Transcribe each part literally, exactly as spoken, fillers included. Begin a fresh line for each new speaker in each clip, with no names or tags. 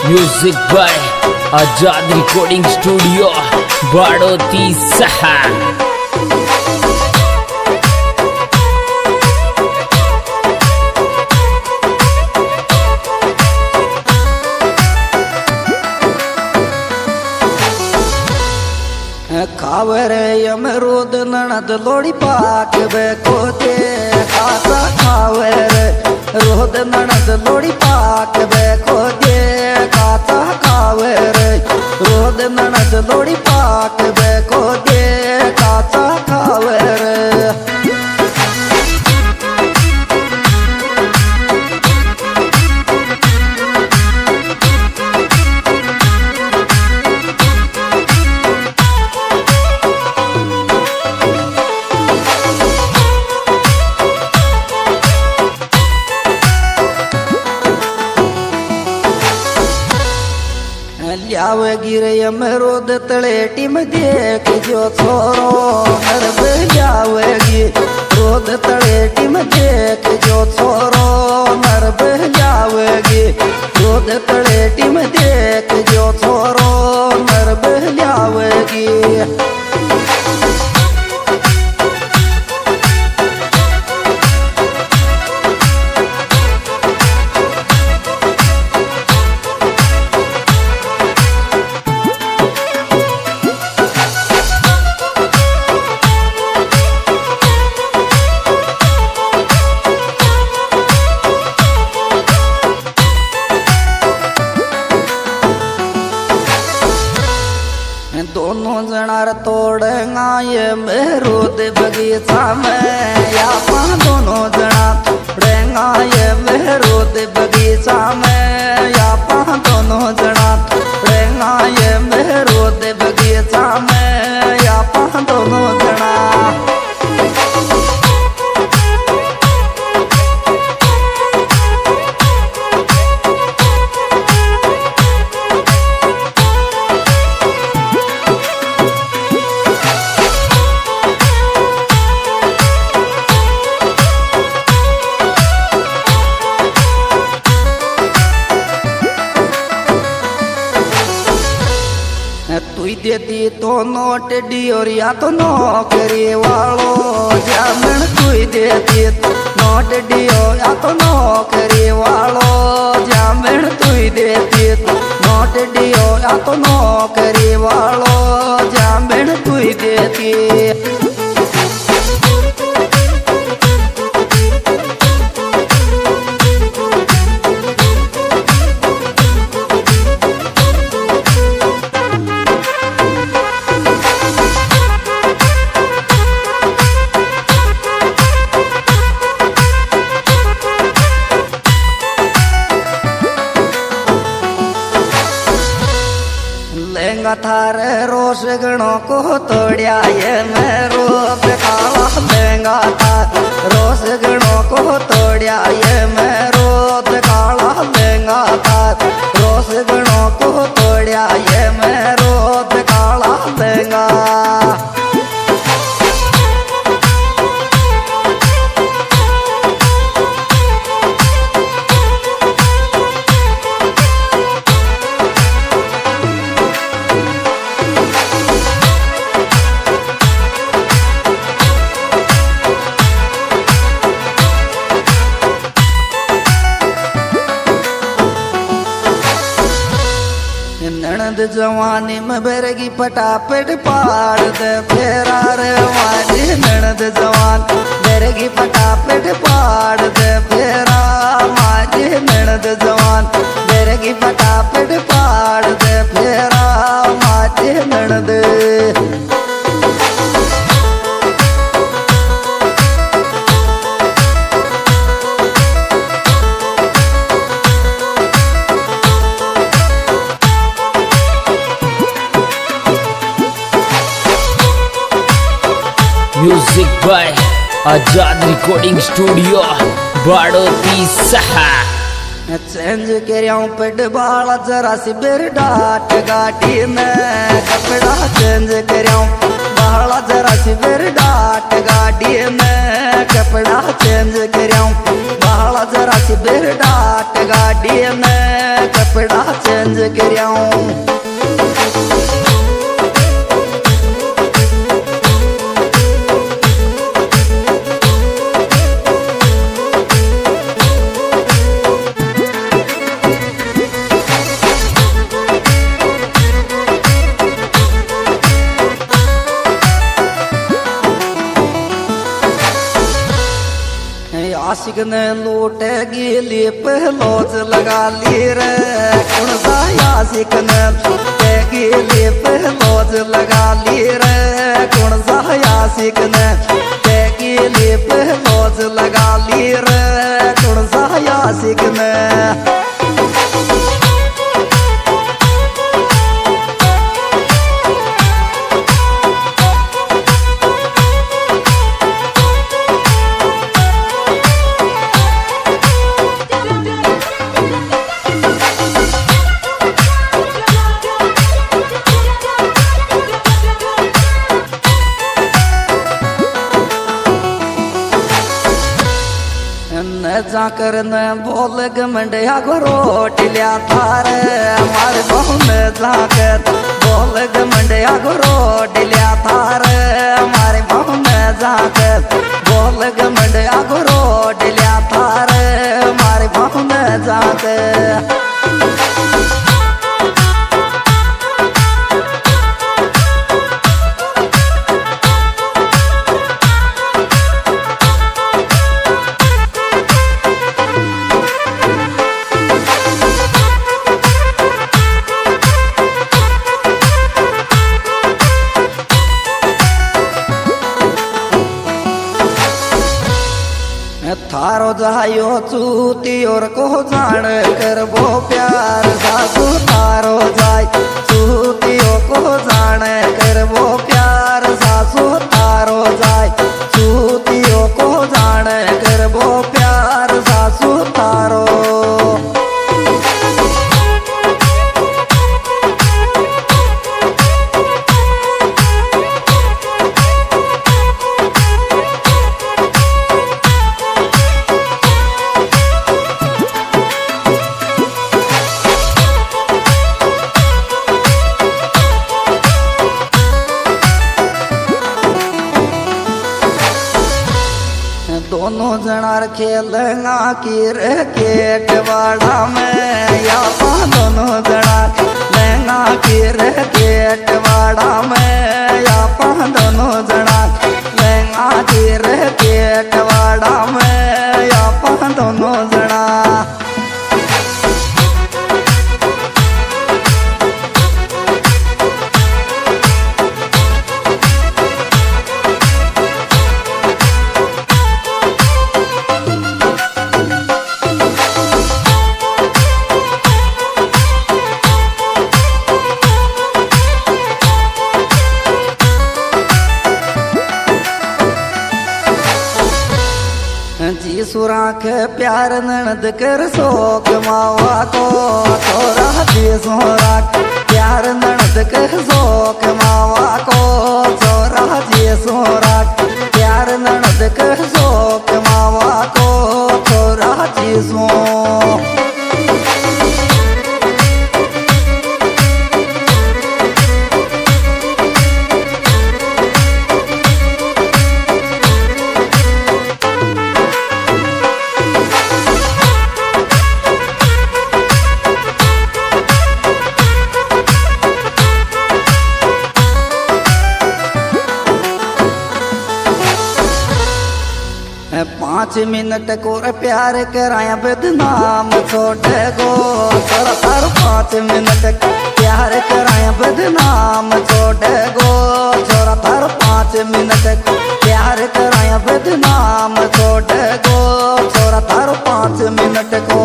Music by Azad recording studio बाड़ोती सहा।
खावरे अमरूद ननद लोड़ी पाक बेको दे खासा खावरे रोद ननद लोड़ी पाक बेको दे खासा खावरे रोद ननद लोड़ी पाक बेको दे खासा खावरे। ल्यावे गिरे अमरूद तलेटी में देख जो छोरो नरब ल्यावेगी रोद तलेटी में देख जो छोरो नरब ल्यावेगी रोद तलेटी में देख जो छोरो नरब ल्यावेगी। दोनों जनार तोड़ेगा ये महरूद बगीचा में या दोनों जना तोड़ेगा ये महरूद बगीचा में या दोनों जना तोड़ेगा ये महरूद बगीचा में या दोनों जना। तू देती तो नोट डियोर या तो नौकरी वालो जामन तू देती तो नोट डियो या तो नौकरी वालो जामन तू देती तो नोट डियो या तो नौकरी वालो जामन तू देती। लेंगा थारे रोश गणों को तोड़िया ये मैं रोप काला लेंगा थार रोश गणों को तोड़िया ये मैं रोप काला लेंगा थार रोश गणों को तोड़िया ये मैं रोप काला लेंगा। ननद जवानी में बेरगी पटापट पाड़ दे फेरा रे मारी ननद जवान बेरगी पटापट पाड़ दे फेरा मारी ननद जवान बेरगी पटापट पाड़ दे फेरा मारी ननद।
Music by Azad recording studio बाड़ोती सहा।
चेंज करियाऊं पेट बाला जरा सी बेर डाट गाटी में कपड़ा चेंज करियाऊं बाला जरा सी बेर डाट गाड़ी में कपड़ा चेंज कराऊं बाला जरा सी बेर डाट गाड़ी में कपड़ा चेंज कराऊं आशिक ने लूटे गिली पहलोज लगा ली रे कौन सा आशिक ने लूटे गिली पहलोज लगा ली रे कौन सा आशिक ने लूटे गिली पहलोज लगा ली रे कौन सा आशिक ने जाकर न बोल गमंडिया को रोट लिया थारे हमारे बहू में जाकर बोल गमंडिया को रोट लिया थारे हमारे बहू में जाकर बोल गमंडिया को रोट लिया थारे हमारे बहू में जाकर थारो जायो चूती और को जान कर वो प्यार सासू थारो जाय चूती को जान कर वो प्यार सासू थारो जाय चूती को जान कर वो प्यार सासू थारो दोनों जना खेलेंगा की रकेट वाड़ा में या दोनों जना लेंगा की रकेट वाड़ा में या दोनों जना लेंगा की रकेट वाड़ा में या दोनों जना जी सुराख प्यार ननद कर शोक मावा को छोरा जी सुराख प्यार ननद कर शोक मावा को छोरा जी सुराख प्यार ननद कर शोक मावा को छोरा जी सो पाँच मिनट को प्यार कराया बदनाम छोटे गो थोड़ा थार पाँच मिनट प्यार कराया बदनाम छोटे गो थोड़ा थार पाँच मिनट प्यार कराया बदनाम छोटे गो थोड़ा थार पाँच मिनट को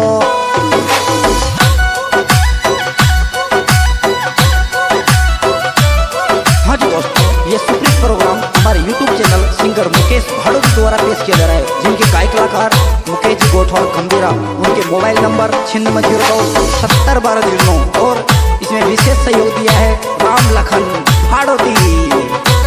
हाँ जी दोस्तों, ये सुप्रीत प्रोग्राम हमारे YouTube channel singer Mukesh Bhadoti द्वारा पेश किया जा रहा है, जिनके गायक कलाकार मुकेश जी गोठौर खंबेरा। उनके मोबाइल नंबर छिन्नवे जीरो दो सत्तर बारह जीरो नौ और इसमें विशेष सहयोग दिया है राम लखन भाड़ोती।